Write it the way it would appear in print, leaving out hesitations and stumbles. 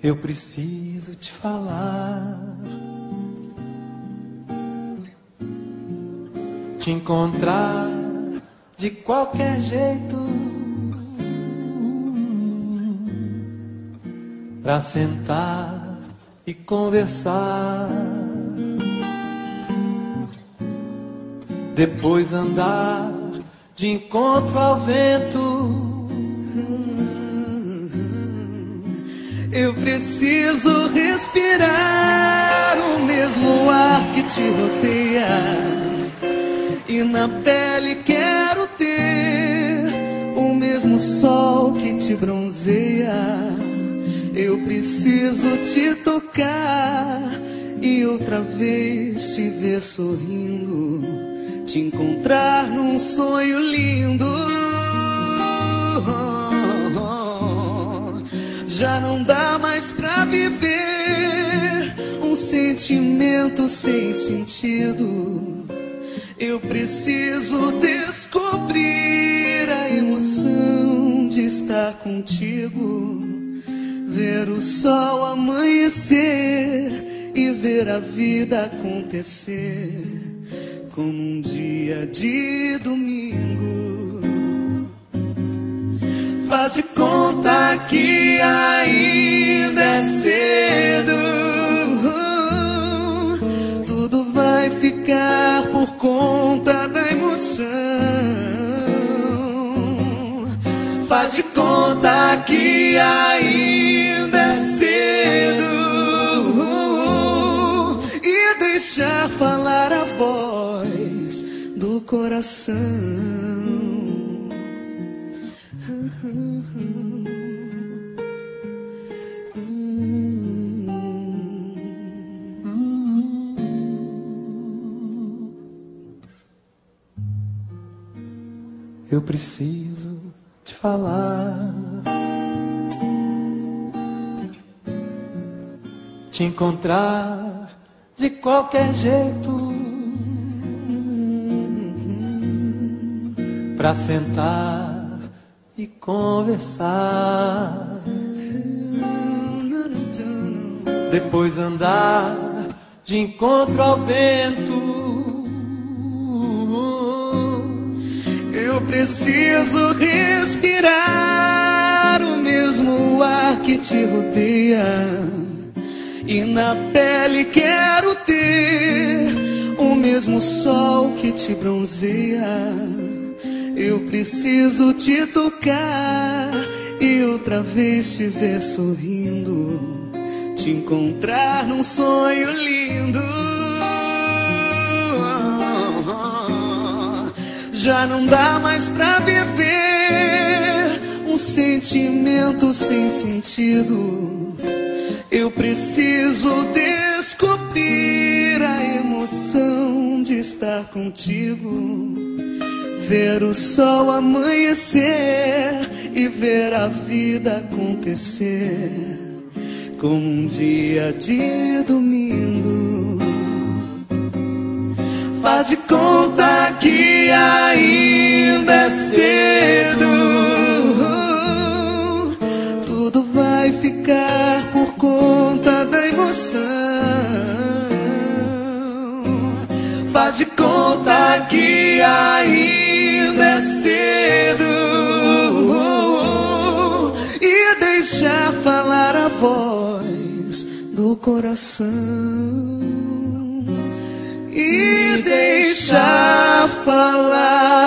Eu preciso te falar, te encontrar de qualquer jeito, pra sentar e conversar, depois andar de encontro ao vento. Eu preciso respirar o mesmo ar que te rodeia, e na pele quero ter o mesmo sol que te bronzeia. Eu preciso te tocar e outra vez te ver sorrindo, te encontrar num sonho lindo. Já não dá mais pra viver um sentimento sem sentido. Eu preciso descobrir a emoção de estar contigo, ver o sol amanhecer e ver a vida acontecer como um dia de domingo. Faz de conta que ainda é cedo, tudo vai ficar por conta da emoção. Faz de conta que ainda é cedo e deixar falar a voz do coração. Eu preciso te falar, te encontrar de qualquer jeito, pra sentar e conversar, depois andar de encontro ao vento. Eu preciso respirar o mesmo ar que te rodeia, e na pele quero ter o mesmo sol que te bronzeia. Eu preciso te tocar e outra vez te ver sorrindo, te encontrar num sonho lindo. Já não dá mais pra viver um sentimento sem sentido. Eu preciso descobrir a emoção de estar contigo, ver o sol amanhecer e ver a vida acontecer como um dia de domingo. Faz de conta que ainda é cedo, tudo vai ficar por conta da emoção. Faz de conta que ainda é cedo e deixar falar a voz do coração. E deixar falar